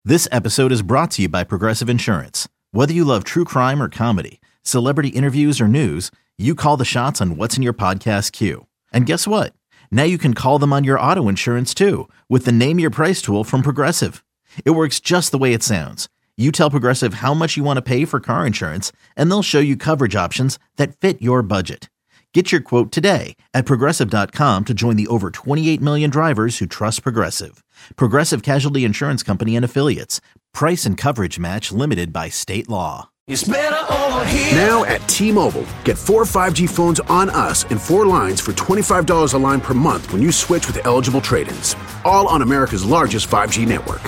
This episode is brought to you by Progressive Insurance. Whether you love true crime or comedy, celebrity interviews or news, you call the shots on what's in your podcast queue. And guess what? Now you can call them on your auto insurance too with the Name Your Price tool from Progressive. It works just the way it sounds. You tell Progressive how much you want to pay for car insurance, and they'll show you coverage options that fit your budget. Get your quote today at Progressive.com to join the over 28 million drivers who trust Progressive. Progressive Casualty Insurance Company and Affiliates. Price and coverage match limited by state law. It's better over here. Now at T-Mobile, get 4 5G phones on us and 4 lines for $25 a line per month when you switch with eligible trade-ins. All on America's largest 5G network.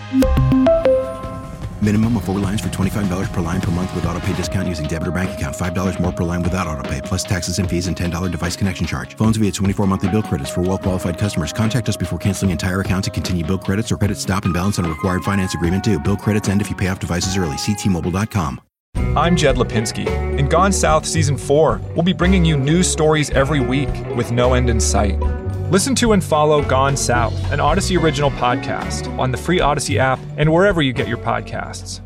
Minimum of 4 lines for $25 per line per month with autopay discount using debit or bank account. $5 more per line without autopay, plus taxes and fees and $10 device connection charge. Phones via 24 monthly bill credits for well-qualified customers. Contact us before canceling entire account to continue bill credits or credit stop and balance on a required finance agreement due. Bill credits end if you pay off devices early. See T-Mobile.com. I'm Jed Lipinski. In Gone South Season 4, we'll be bringing you news stories every week with no end in sight. Listen to and follow Gone South, an Odyssey original podcast, on the free Odyssey app and wherever you get your podcasts.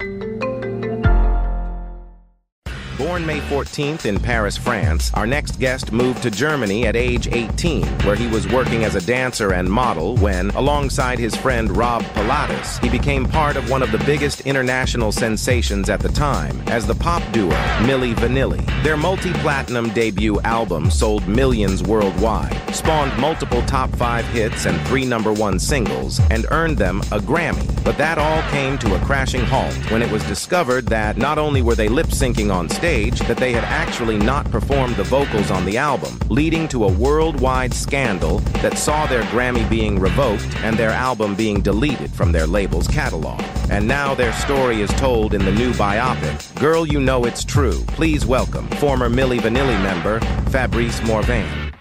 Born May 14th in Paris, France, our next guest moved to Germany at age 18, where he was working as a dancer and model when, alongside his friend Rob Pilatus, he became part of one of the biggest international sensations at the time as the pop duo Milli Vanilli. Their multi-platinum debut album sold millions worldwide, spawned multiple top 5 hits and 3 #1 singles, and earned them a Grammy. But that all came to a crashing halt when it was discovered that not only were they lip-syncing on stage, that they had actually not performed the vocals on the album, leading to a worldwide scandal that saw their Grammy being revoked and their album being deleted from their label's catalog. And now their story is told in the new biopic, Girl You Know It's True. Please welcome former Milli Vanilli member Fabrice Morvan.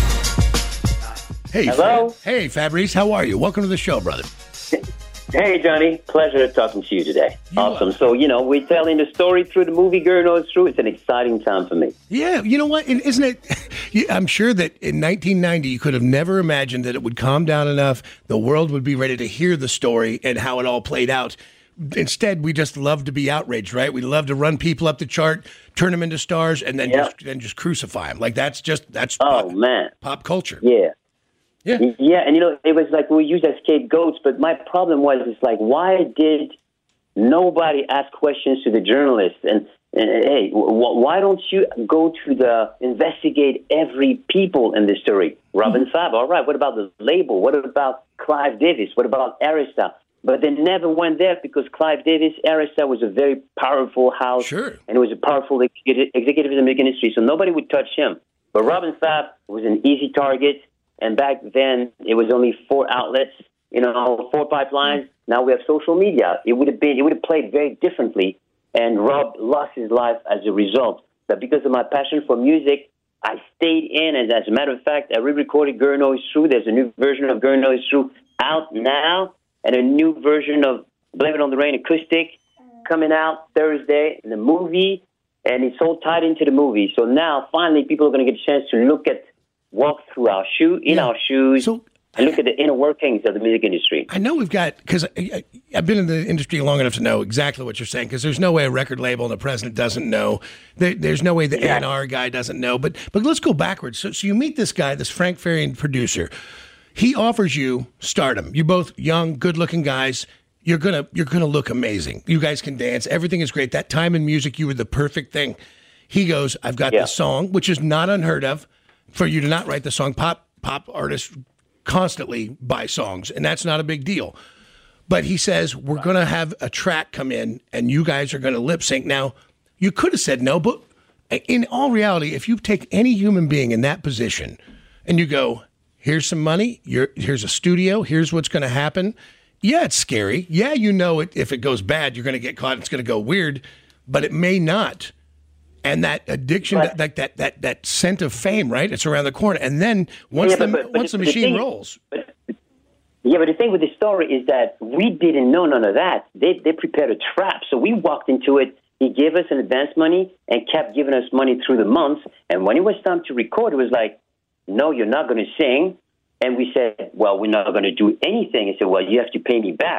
Hey, hello. Hey, Fabrice, how are you? Welcome to the show, brother. Hey, Johnny. Pleasure talking to you today. Awesome. So, we're telling the story through the movie Girl Knows True. It's an exciting time for me. Yeah, you know what? Isn't it? I'm sure that in 1990, you could have never imagined that it would calm down enough, the world would be ready to hear the story and how it all played out. Instead, we just love to be outraged, right? We love to run people up the chart, turn them into stars, and then just crucify them. Like, that's pop culture. Yeah. Yeah, and it was like we used as scapegoats, but my problem was, it's like, why did nobody ask questions to the journalists? And hey, why don't you go to investigate every people in the story? Robin Fab, all right, what about the label? What about Clive Davis? What about Arista? But they never went there because Clive Davis, Arista was a very powerful house, sure, and it was a powerful executive in the music industry, so nobody would touch him. But Robin Fab was an easy target. And back then, it was only 4 outlets, 4 pipelines. Now we have social media. It would have played very differently. And Rob lost his life as a result. But because of my passion for music, I stayed in. And as a matter of fact, I re-recorded Girl Knows True. There's a new version of Girl Knows True out now. And a new version of Blame It on the Rain acoustic coming out Thursday in the movie. And it's all tied into the movie. So now, finally, people are going to get a chance to walk through our shoes, and look at the inner workings of the music industry. I know we've got, because I've been in the industry long enough to know exactly what you're saying, because there's no way a record label and the president doesn't know. There's no way the A&R guy doesn't know. But let's go backwards. So you meet this guy, this Frank Farian producer. He offers you stardom. You're both young, good-looking guys. You're gonna look amazing. You guys can dance. Everything is great. That time in music, you were the perfect thing. He goes, I've got this song, which is not unheard of. For you to not write the song, pop artists constantly buy songs, and that's not a big deal. But he says, we're going to have a track come in, and you guys are going to lip sync. Now, you could have said no, but in all reality, if you take any human being in that position and you go, here's some money, here's a studio, here's what's going to happen. Yeah, it's scary. Yeah, if it goes bad, you're going to get caught. It's going to go weird, but it may not. And that addiction, that scent of fame, right? It's around the corner. And then once the machine rolls. But the thing with the story is that we didn't know none of that. They prepared a trap. So we walked into it. He gave us an advance money and kept giving us money through the months. And when it was time to record, it was like, no, you're not going to sing. And we said, well, we're not going to do anything. He said, well, you have to pay me back.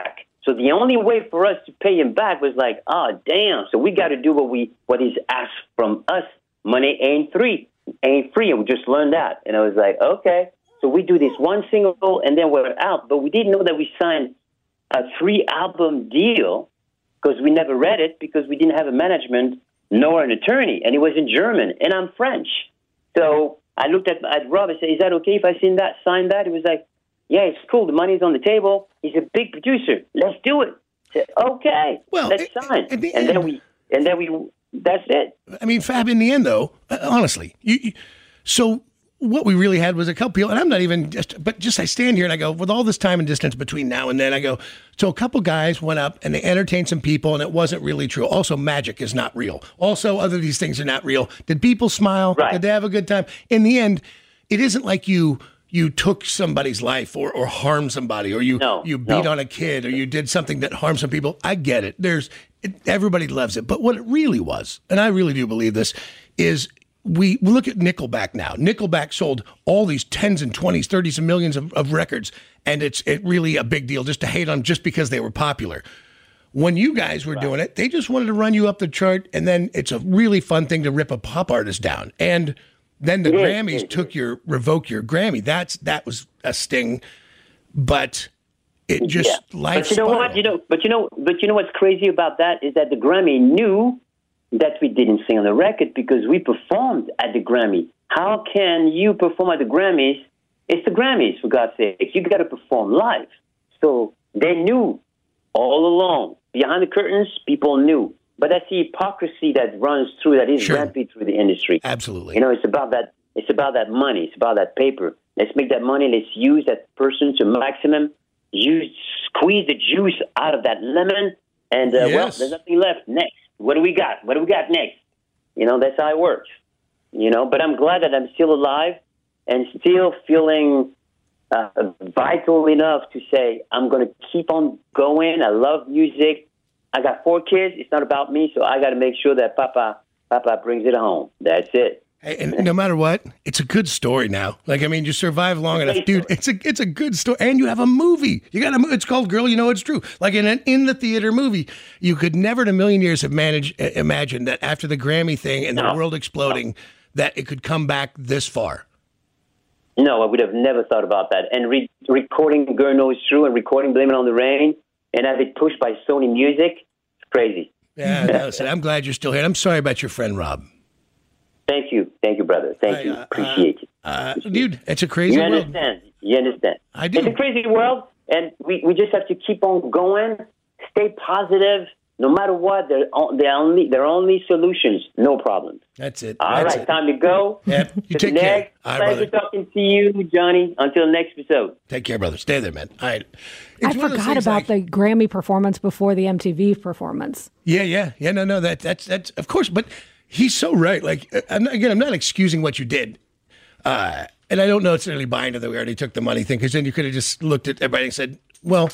So the only way for us to pay him back was like, oh, damn. So we got to do what he's asked from us. Money ain't free. And we just learned that. And I was like, okay. So we do this one single, and then we're out. But we didn't know that we signed a 3-album deal because we never read it because we didn't have a management nor an attorney. And it was in German, and I'm French. So I looked at Rob and said, is that okay if I sign that? He was like, yeah, it's cool. The money's on the table. He's a big producer. Let's do it. I said, okay, let's sign. And then we, that's it. I mean, Fab, in the end, though, honestly, so what we really had was a couple people, and I'm not even I stand here and I go, with all this time and distance between now and then, I go, so a couple guys went up and they entertained some people, and it wasn't really true. Also, magic is not real. Also, other these things are not real. Did people smile? Right. Did they have a good time? In the end, it isn't like you took somebody's life or harmed somebody, or you beat on a kid, or you did something that harmed some people. I get it. Everybody loves it. But what it really was, and I really do believe this, is we look at Nickelback now. Nickelback sold all these 10s and 20s, 30s and millions of records, and it's really a big deal just to hate on just because they were popular. When you guys were doing it, they just wanted to run you up the chart, and then it's a really fun thing to rip a pop artist down. And then the Grammys revoke your Grammy. That was a sting, but it just life. But you know what? But you know what's crazy about that is that the Grammy knew that we didn't sing on the record because we performed at the Grammy. How can you perform at the Grammys? It's the Grammys, for God's sake. You got to perform live. So they knew all along. Behind the curtains, people knew. But that's the hypocrisy that runs through, that is rampant through the industry. Absolutely. It's about that. It's about that money. It's about that paper. Let's make that money. Let's use that person to maximum. Squeeze the juice out of that lemon. And, well, there's nothing left. Next. What do we got? What do we got next? That's how it works. But I'm glad that I'm still alive and still feeling vital enough to say I'm going to keep on going. I love music. I got 4 kids. It's not about me, so I got to make sure that Papa brings it home. That's it. Hey, and no matter what, it's a good story now. You survive long enough, dude. It's a good story, and you have a movie. It's called Girl, You Know It's True. Like in the theater movie, you could never in a million years have imagined that after the Grammy thing and the world exploding, that it could come back this far. No, I would have never thought about that. And recording Girl Knows True and recording Blame It on the Rain and have it pushed by Sony Music, it's crazy. Yeah, listen, I'm glad you're still here. I'm sorry about your friend Rob. Thank you, brother. Thank you. Appreciate it. Dude, it's a crazy world. You understand. I do. It's a crazy world, and we just have to keep on going, stay positive. No matter what, there are only solutions, no problems. That's it. All right, time to go. Yep. You take care. Pleasure talking to you, Johnny. Until next episode. Take care, brother. Stay there, man. All right. I forgot about the Grammy performance before the MTV performance. Yeah. No. That's of course, but he's so right. I'm not excusing what you did. And I don't necessarily buy into that we already took the money thing, because then you could have just looked at everybody and said, well,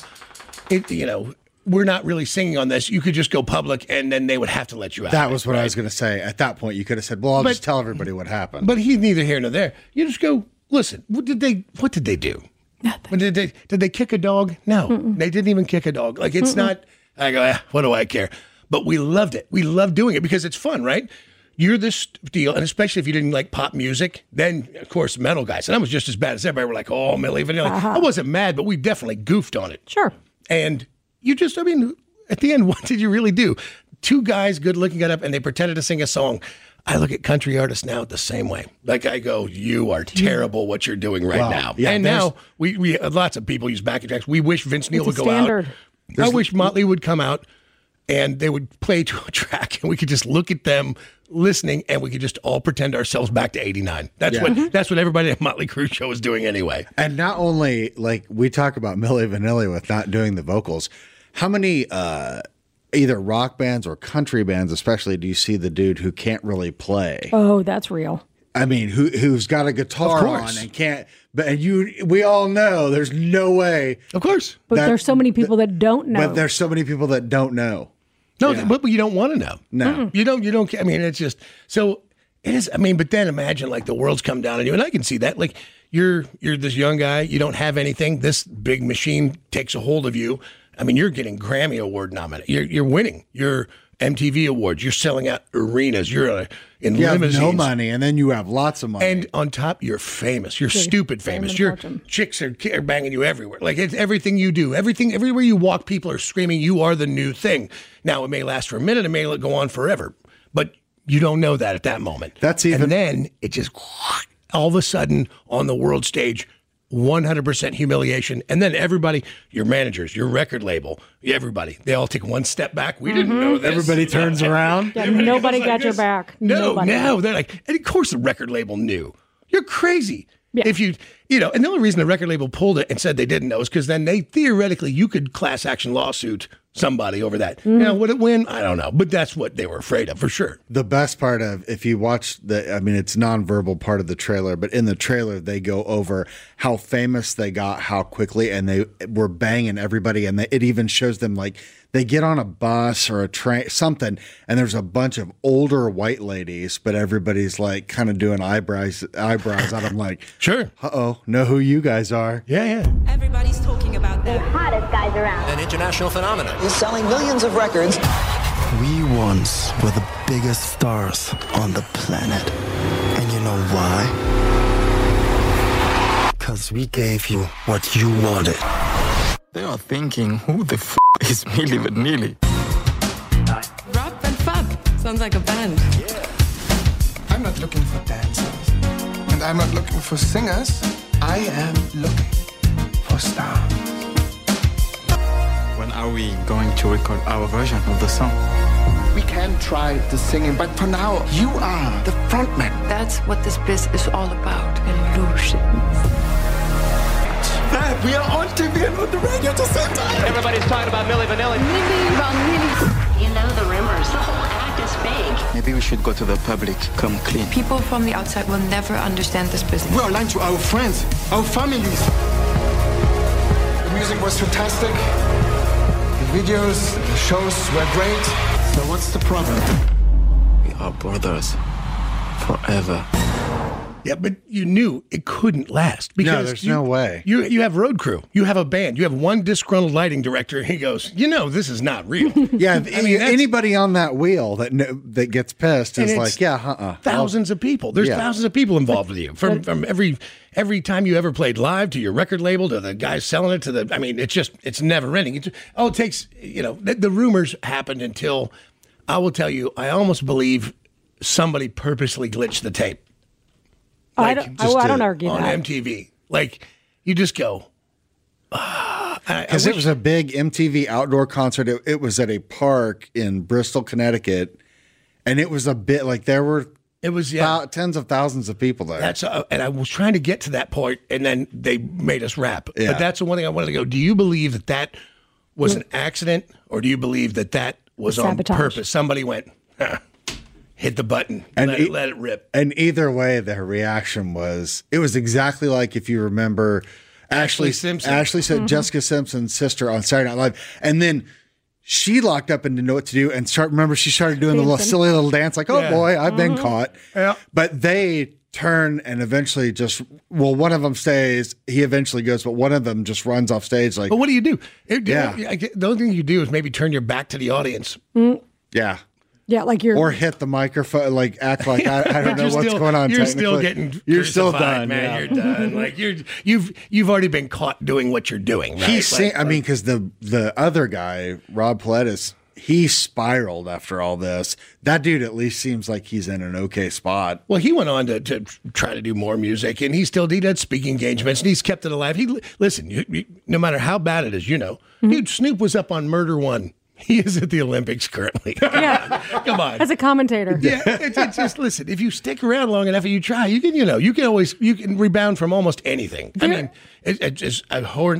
we're not really singing on this. You could just go public, and then they would have to let you out. That was what I was going to say. At that point, you could have said, well, I'll just tell everybody what happened. But he's neither here nor there. You just go, listen, what did they do? Nothing. Did they kick a dog? No. They didn't even kick a dog. It's not, I go, what do I care? But we loved it. We loved doing it because it's fun, right? You're this deal, and especially if you didn't like pop music, then, of course, metal guys. And I was just as bad as everybody. We're like, oh, Millie Vanilli. I wasn't mad, but we definitely goofed on it. Sure. And you just, at the end, what did you really do? 2 guys, good looking, got up and they pretended to sing a song. I look at country artists now the same way. I go, you are terrible what you're doing right now. Yeah, and now we lots of people use backing tracks. We wish Vince Neil would go out. I wish Motley would come out and they would play to a track and we could just look at them listening and we could just all pretend ourselves back to 89. That's what everybody at Motley Crue show is doing anyway. And not only, we talk about Milli Vanilli with not doing the vocals, how many either rock bands or country bands especially do you see the dude who can't really play? Oh, that's real. I mean, who's got a guitar on and can't, we all know there's no way. Of course. But there's so many people that don't know. But there's so many people that don't know. No, but you don't want to know. No. You don't, it's just, so it is, but then imagine the world's come down on you, and I can see that. You're this young guy, you don't have anything, this big machine takes a hold of you, I mean, you're getting Grammy Award nominated. You're winning. You're MTV Awards. You're selling out arenas. You're in you limousines. have no money, and then you have lots of money. And on top, you're famous. You're stupid famous. Your chicks are banging you everywhere. Like, it's everything you do. Everywhere you walk, people are screaming, you are the new thing. Now, it may last for a minute. It may go on forever. But you don't know that at that moment. And then it just, all of a sudden, on the world stage, 100% humiliation. And then everybody, your managers, your record label, everybody, they all take one step back. We didn't know this. Everybody turns around. Yeah, nobody got your back. No. They're like, and of course the record label knew. You're crazy. Yeah. If and the only reason the record label pulled it and said they didn't know is because then you could class action lawsuit somebody over that. Now, would it win? I don't know. But that's what they were afraid of, for sure. The best part of, if you watch it's nonverbal part of the trailer, but in the trailer, they go over how famous they got, how quickly, and they were banging everybody. And it even shows them, like, they get on a bus or a train, something, and there's a bunch of older white ladies, but everybody's like kind of doing eyebrows out. I'm like, sure. Know who you guys are. Yeah. Everybody's talking about the hottest guys around. An international phenomenon. He's selling millions of records. We once were the biggest stars on the planet. And you know why? Because we gave you what you wanted. They are thinking, who the is Milli Vanilli? Rob and Fab. Sounds like a band. Yeah. I'm not looking for dancers. And I'm not looking for singers. I am looking for stars. When are we going to record our version of the song? We can try the singing, but for now, you are the frontman. That's what this biz is all about. Illusions. Fab, we are on TV and on the radio at the same time. Everybody's talking about Milli Vanilli. Milli Vanilli. You know the rumors. The whole act is fake. Maybe we should go to the public, come clean. People from the outside will never understand this business. We are lying to our friends, our families. The music was fantastic. The videos, the shows were great. So what's the problem? We are brothers forever. Yeah, but you knew it couldn't last because there's no way. You have road crew, you have a band, you have one disgruntled lighting director. And he goes, this is not real. Yeah, anybody on that wheel that gets pissed is like, thousands of people. There's thousands of people involved with you from every time you ever played live to your record label to the guys selling it to the. I mean, it's never ending. It takes the rumors happened until I will tell you. I almost believe somebody purposely glitched the tape. Like, I don't argue on that. MTV. Like, you just go, because it was a big MTV outdoor concert. It was at a park in Bristol, Connecticut, and it was a bit like tens of thousands of people there. And I was trying to get to that point, and then they made us rap. Yeah. But that's the one thing I wanted to go. Do you believe that was an accident, or do you believe that was sabotage. On purpose? Somebody went. Hit the button and let it rip. And either way, their reaction was exactly like, if you remember, Ashley Simpson. Ashley said Jessica Simpson's sister on Saturday Night Live, and then she locked up and didn't know what to do. And she started doing the silly little dance, like, "Oh boy, I've been caught." Yeah. But they turn and eventually one of them stays. He eventually goes, but one of them just runs off stage. Like, but what do you do? The only thing you do is maybe turn your back to the audience. Yeah. Yeah, like or hit the microphone, like act like I don't know what's going on. You're still getting. You're still done, man. Yeah. You're done. Like you've already been caught doing what you're doing. Right? Because the other guy, Rob Pilatus, he spiraled after all this. That dude at least seems like he's in an okay spot. Well, he went on to try to do more music, and he did speaking engagements, and he's kept it alive. No matter how bad it is, dude, Snoop was up on Murder One. He is at the Olympics currently. Yeah. Come on. As a commentator. Yeah. It's just, listen, if you stick around long enough and you try, you can rebound from almost anything. I mean, as abhorrent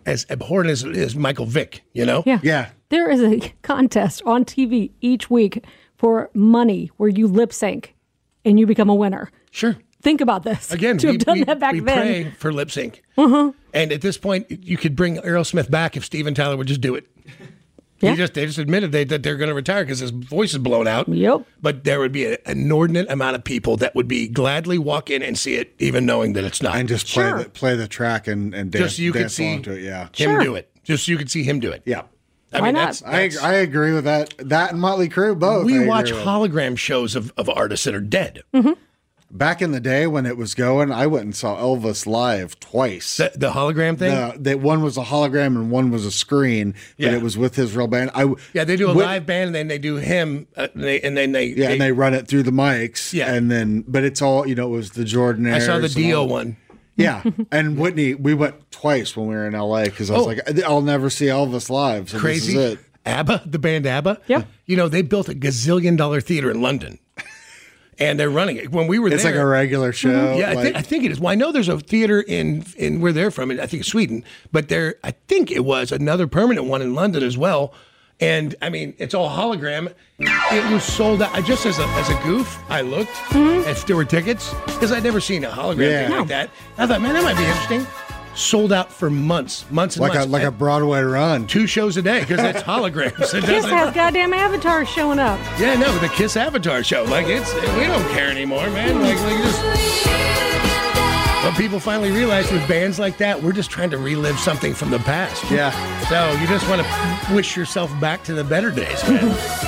as Michael Vick, Yeah. Yeah. There is a contest on TV each week for money where you lip sync and you become a winner. Sure. Think about this. Again, to have done that back we then. pray for lip sync. And at this point, you could bring Aerosmith back if Steven Tyler would just do it. Yeah. They just admitted that they're going to retire because his voice is blown out. Yep. But there would be an inordinate amount of people that would gladly walk in and see it, even knowing that it's not. And just play the track and dance, just so you could see to it. Yeah. Him do it. just so you could see him do it. Yeah. Why not? I agree with that. That and Motley Crue both. We watch hologram shows of artists that are dead. Mm-hmm. Back in the day when it was going, I went and saw Elvis live twice. The hologram thing? That one was a hologram and one was a screen, but it was with his real band. They do a live band and then they do him, and they run it through the mics. Yeah. And then, but it's all, it was the Jordanaires. I saw the Dio one. Yeah. And Whitney, we went twice when we were in LA because I was like, I'll never see Elvis live. So crazy. This is it. ABBA, the band ABBA? Yep. They built a gazillion-dollar theater in London. And they're running it. When we were it's there, like a regular show. Mm-hmm. Yeah, I think it is. Well, I know there's a theater in where they're from. I think Sweden, but I think it was another permanent one in London as well. And I mean, it's all hologram. It was sold out. I just as a goof, I looked if there were tickets because I'd never seen a hologram thing like that. I thought, man, that might be interesting. Sold out for months and months. Like a Broadway run. 2 shows a day because it's holograms. Kiss has goddamn avatars showing up. Yeah, no, the Kiss Avatar show. Like we don't care anymore, man. Like just. But people finally realized with bands like that, we're just trying to relive something from the past. Yeah. So you just want to wish yourself back to the better days, man.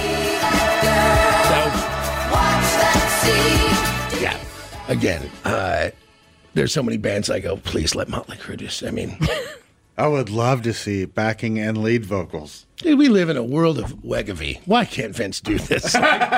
Yeah. Again, there's so many bands I go, please let Motley Crue just, I would love to see backing and lead vocals. Dude, we live in a world of Wegavy. Why can't Vince do this?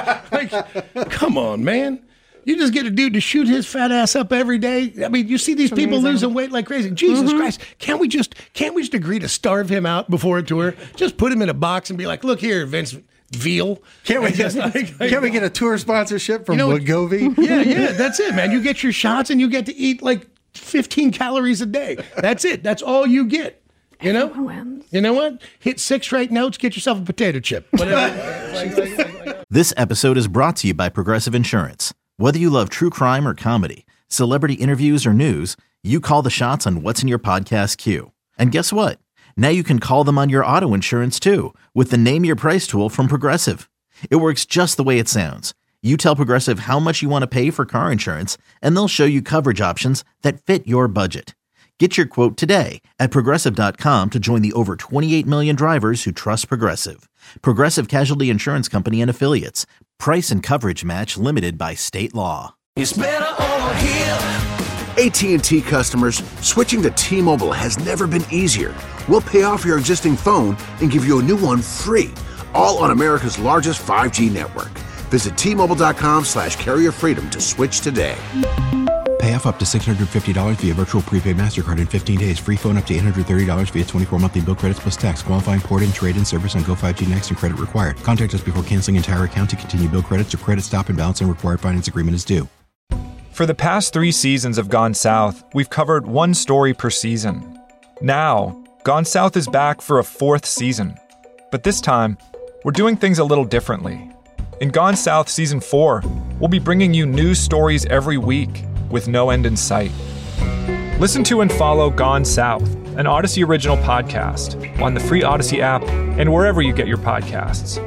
Come on, man. You just get a dude to shoot his fat ass up every day. I mean, you see these people losing weight like crazy. Jesus Christ. Can't we just agree to starve him out before a tour? Just put him in a box and be like, look here, Vince Veal. Can't we get a tour sponsorship from Wegovy? Yeah, that's it, man. You get your shots and you get to eat like 15 calories a day. That's it. That's all you get. You know what? Hit 6 right notes, get yourself a potato chip. Whatever. This episode is brought to you by Progressive Insurance. Whether you love true crime or comedy, celebrity interviews or news, you call the shots on what's in your podcast queue. And guess what? Now you can call them on your auto insurance too with the Name Your Price tool from Progressive. It works just the way it sounds. You tell Progressive how much you want to pay for car insurance, and they'll show you coverage options that fit your budget. Get your quote today at Progressive.com to join the over 28 million drivers who trust Progressive. Progressive Casualty Insurance Company and Affiliates. Price and coverage match limited by state law. It's better over here. AT&T customers, switching to T-Mobile has never been easier. We'll pay off your existing phone and give you a new one free, all on America's largest 5G network. Visit T-Mobile.com/carrier freedom to switch today. Pay off up to $650 via virtual prepaid MasterCard in 15 days. Free phone up to $830 via 24 monthly bill credits plus tax. Qualifying port and trade-in service on Go 5G Next and credit required. Contact us before canceling entire account to continue bill credits or credit stop and balance and required finance agreement is due. For the past 3 seasons of Gone South, we've covered one story per season. Now, Gone South is back for a 4th season. But this time, we're doing things a little differently. In Gone South Season 4, we'll be bringing you news stories every week with no end in sight. Listen to and follow Gone South, an Odyssey original podcast, on the free Odyssey app and wherever you get your podcasts.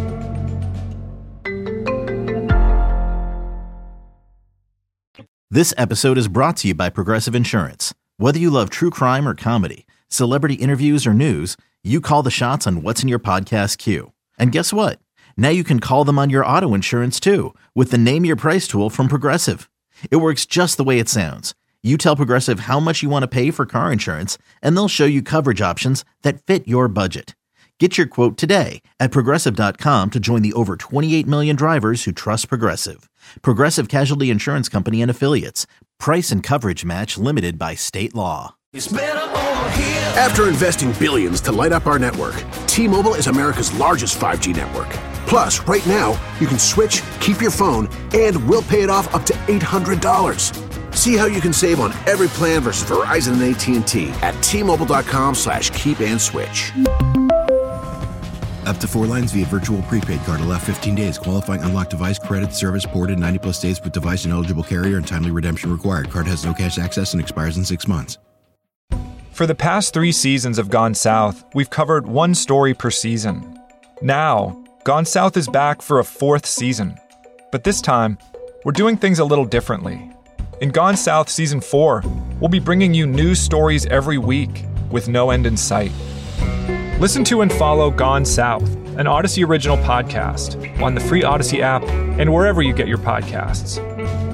This episode is brought to you by Progressive Insurance. Whether you love true crime or comedy, celebrity interviews or news, you call the shots on what's in your podcast queue. And guess what? Now you can call them on your auto insurance too with the Name Your Price tool from Progressive. It works just the way it sounds. You tell Progressive how much you want to pay for car insurance, and they'll show you coverage options that fit your budget. Get your quote today at Progressive.com to join the over 28 million drivers who trust Progressive. Progressive Casualty Insurance Company and Affiliates. Price and coverage match limited by state law. It's better over here. After investing billions to light up our network, T-Mobile is America's largest 5G network. Plus, right now, you can switch, keep your phone, and we'll pay it off up to $800. See how you can save on every plan versus Verizon and AT&T at T-Mobile.com/keep and switch. Up to 4 lines via virtual prepaid card. Allow 15 days. Qualifying unlocked device credit service ported 90+ days with device and eligible carrier and timely redemption required. Card has no cash access and expires in 6 months. For the past 3 seasons of Gone South, we've covered one story per season. Now, Gone South is back for a 4th season. But this time, we're doing things a little differently. In Gone South Season 4, we'll be bringing you news stories every week with no end in sight. Listen to and follow Gone South, an Odyssey original podcast, on the free Odyssey app and wherever you get your podcasts.